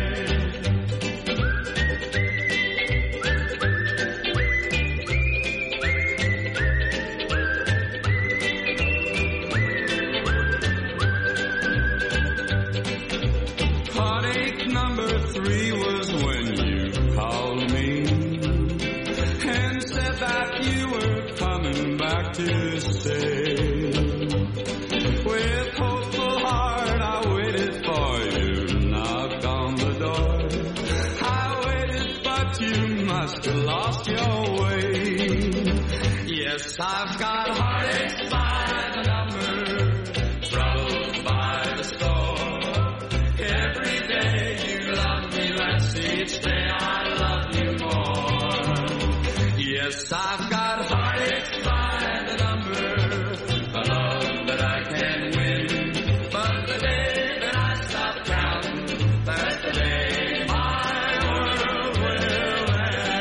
Heartache number three was when you called me and said that you were coming back to stay. With hopeful heart I waited for you, knocked on the door. I waited but you must have lost your way. Yes, I've got heartaches by the number, troubles by the score. Every day you love me less, each day I love you more. Yes, I've got heartaches by the number, a love that I can win. But the day that I stop counting, that's the day my world will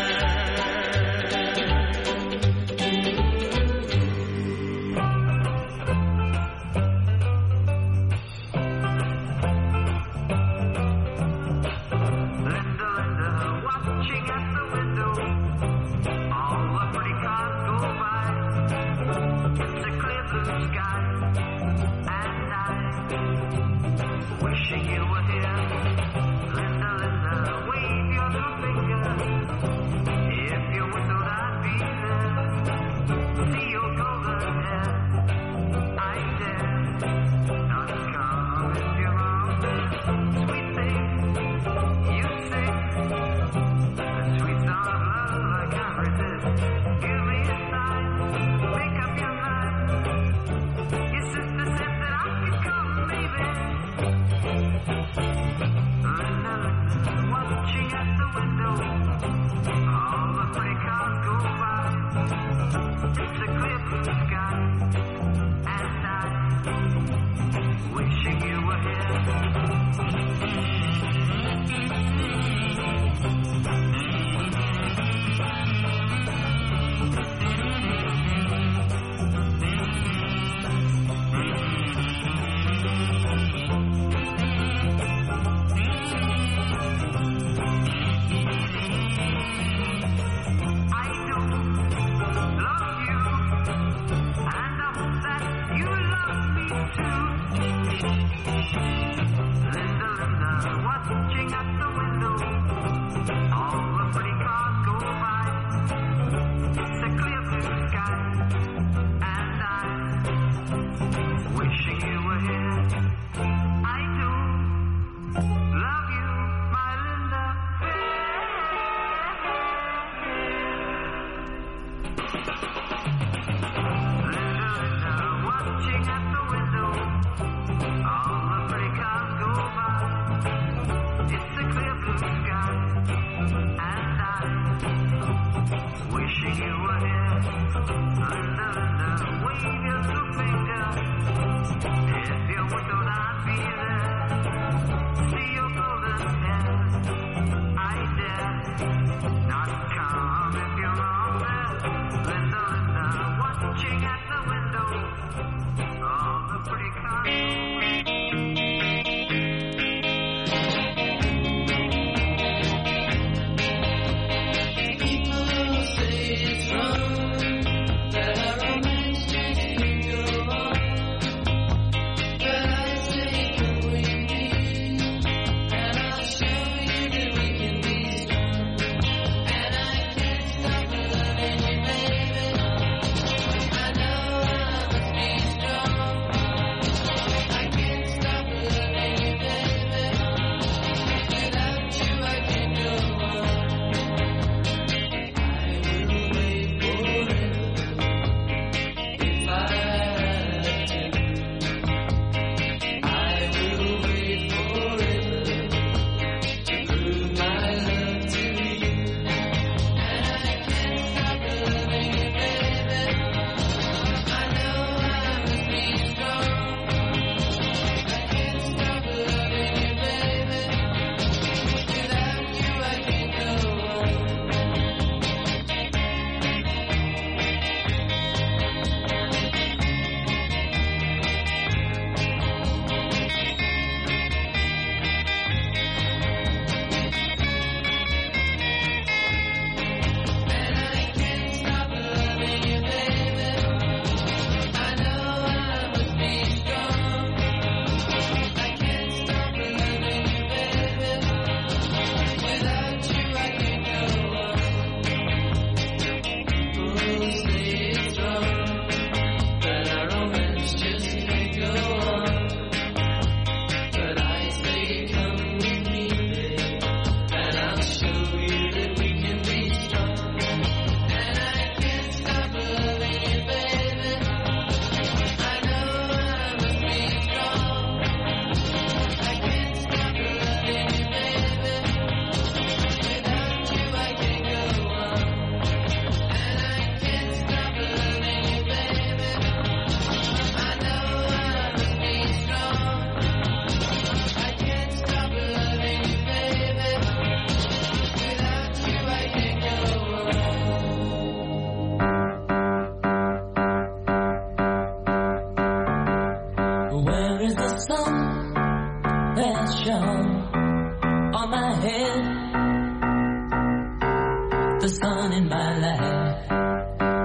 Watching at the window, all the pretty cars go by. It's a clear blue sky, and I wishing you were here. Linda, Linda, wave your little finger. If you whistled, I'd be there. See your golden hair, I dare not come if you're wrong. Sweet thing, you sing. The sweet song of love I can't resist. Give me a sign, make up your mind. Your sister said that I could come, baby. Linda, Linda, watching at the window. All the pretty cars go by. It's a clear blue sky, and I wishing you were here. I do love you, and I hope that you love me too. Linda, Linda, watching at the window. All the pretty cars go by. It's a clear blue sky, and I wishing you were here. I do love you, my Linda. Linda, Linda, watching at the window. All the pretty cars go by. It's a clear blue sky, and I wishing you were here. Linda, Linda, wave your little finger. If you whistled, I'd be there. See your golden hair, I dare not come if you're wrong there. Linda, Linda, watching at the window. All the pretty cars People say it's wrong that a romance just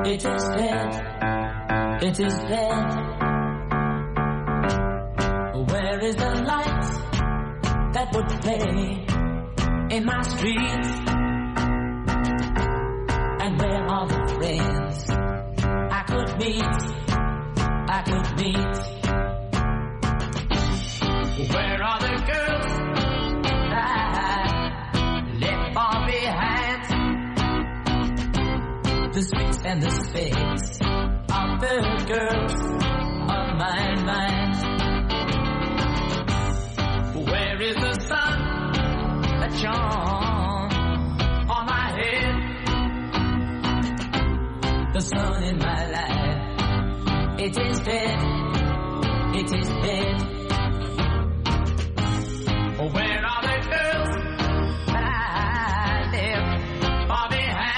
It is dead. It is dead. Where is the light that would play in my streets? And where are the friends I could meet? I could meet. Where are the girls I left far behind? The streets and the space of the girls on my mind. Where is the sun that shone on my head? The sun in my life, it is dead, it is dead. Where are the girls that I left far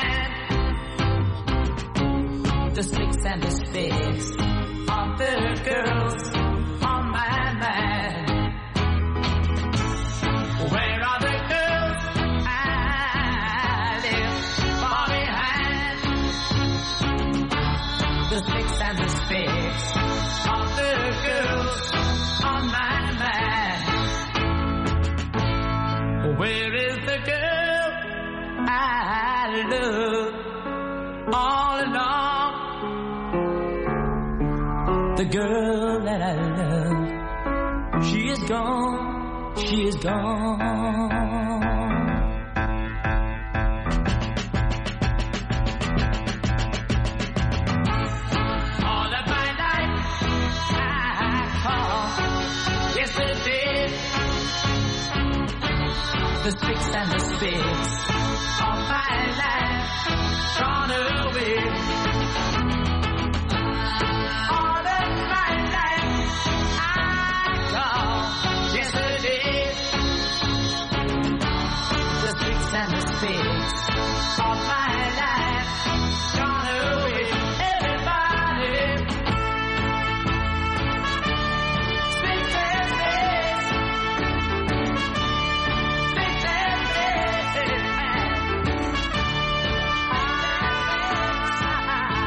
behind? The sticks and the spits of the girls on my mind. Where are the girls I left far behind? The sticks and the spits of the girls on my mind. Where is the girl I love all along? The girl that I love, she is gone, she is gone. All of my life I call yesterday. The sticks and the spits of my life gone away. All of my life I call yesterday. The sticks and the spits of my life gone away. Everybody, sticks and spits. Sticks and spits.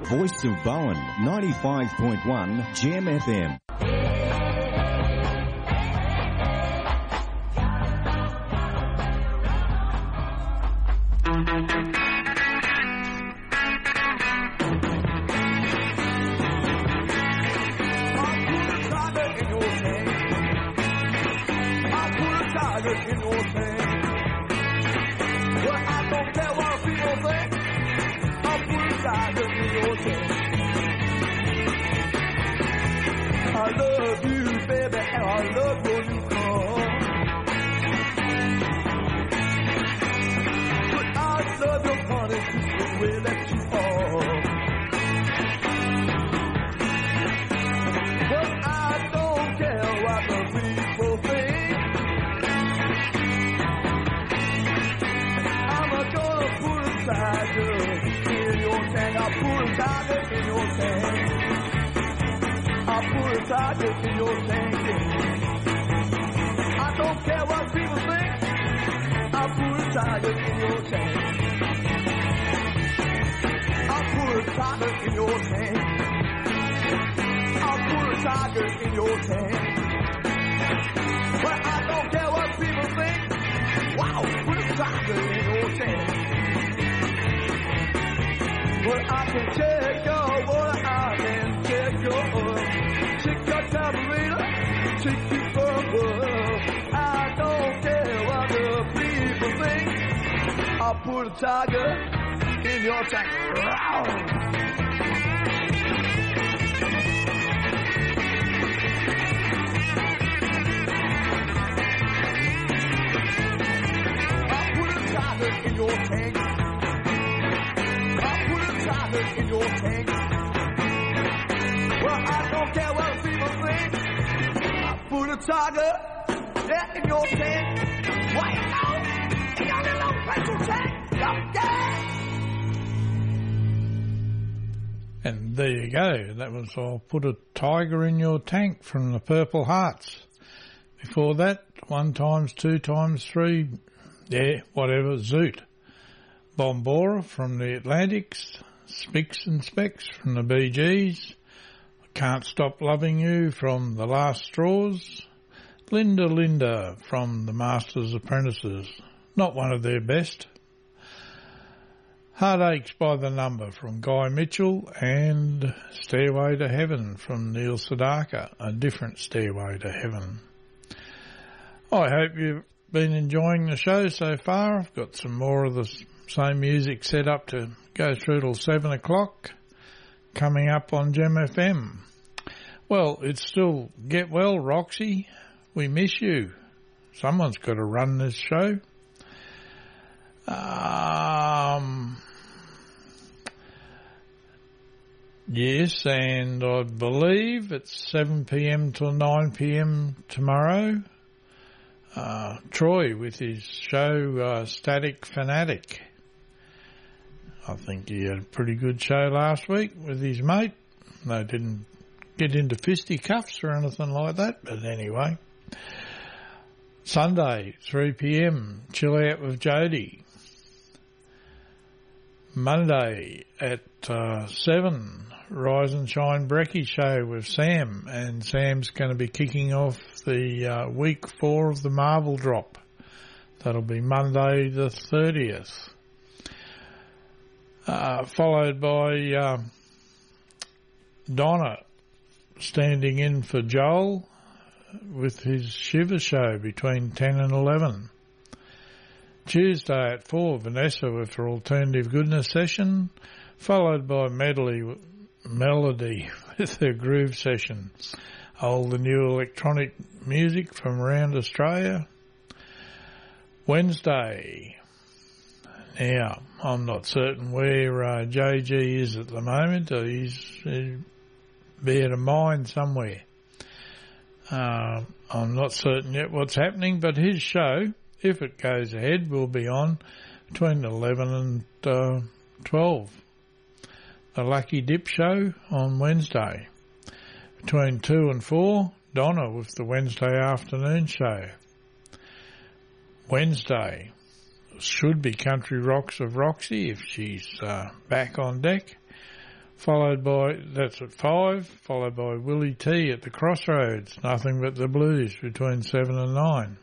voice of Bowen, ninety-five point one Gem F M. I love you, baby, and I love when you come. But I love your honey just the way that you are. But I don't care what the people think. I'm gonna put a tiger in your tank. I'll put a tiger in your tank. I put a target in your tank. I don't care what people think. I put a target in your tank. I put a target in your tank. I put a target in your tank. But I don't care what people think. Wow, put a target in your tank. But I can take your water, I can take your oil. Take your carburetor, take you for a whirl. I don't care what the people think. I'll put a tiger in your tank. I'll put a tiger in your tank. I'll put a tiger in your tank. Well, I don't care what people think. I put a tiger there in your tank. Wait, no, in your little petrol tank. Okay. And there you go. That was I'll Put a Tiger in Your Tank from the Purple Hearts. Before that, one times, two times, three, yeah, whatever, Zoot. Bombora from the Atlantics. Spicks and Specks from the Bee Gees. Can't Stop Loving You from The Last Straws. Linda Linda from The Master's Apprentices. Not one of their best. Heartaches by the Number from Guy Mitchell and Stairway to Heaven from Neil Sedaka, a different Stairway to Heaven. I hope you've been enjoying the show so far. I've got some more of the same music set up to go through till seven o'clock coming up on Gem F M. Well, it's still Get Well, Roxy. We miss you. Someone's got to run this show. Um, yes, and I believe it's seven p.m. till nine p.m. tomorrow. Uh, Troy with his show uh, Static Fanatic. I think he had a pretty good show last week with his mate. They didn't get into fisticuffs or anything like that, but anyway. Sunday, three p.m, Chill Out with Jody. Monday at uh, seven, Rise and Shine Brekkie show with Sam, and Sam's going to be kicking off the uh, week four of the Marvel Drop. That'll be Monday the thirtieth. Uh, followed by uh, Donna standing in for Joel with his Shiver show between ten and eleven. Tuesday at four, Vanessa with her Alternative Goodness session, followed by Medley, Melody with her Groove session. All the new electronic music from around Australia. Wednesday. Now, I'm not certain where uh, J G is at the moment. Uh, he's he'd be at a mine somewhere. Uh, I'm not certain yet what's happening, but his show, if it goes ahead, will be on between eleven and uh, twelve. The Lucky Dip show on Wednesday. Between two and four, Donna with the Wednesday afternoon show. Wednesday should be Country Rocks of Roxy if she's uh, back on deck. Followed by, that's at five, followed by Willie T at the Crossroads, Nothing But the Blues between seven and nine.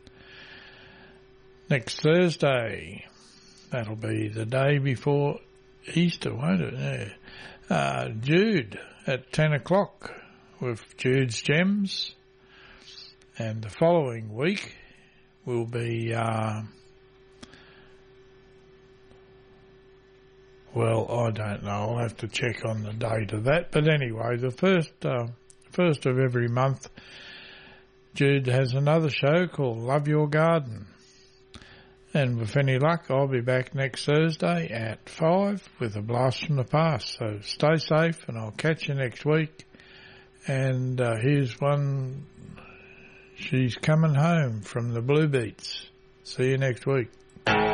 Next Thursday, that'll be the day before Easter, won't it? Yeah. Uh, Jude at ten o'clock with Jude's Gems. And the following week will be, uh, well, I don't know. I'll have to check on the date of that. But anyway, the first, uh, first of every month, Jude has another show called Love Your Garden. And with any luck, I'll be back next Thursday at five with a blast from the past. So stay safe and I'll catch you next week. And uh, here's one, She's Coming Home from the Blue Beats. See you next week.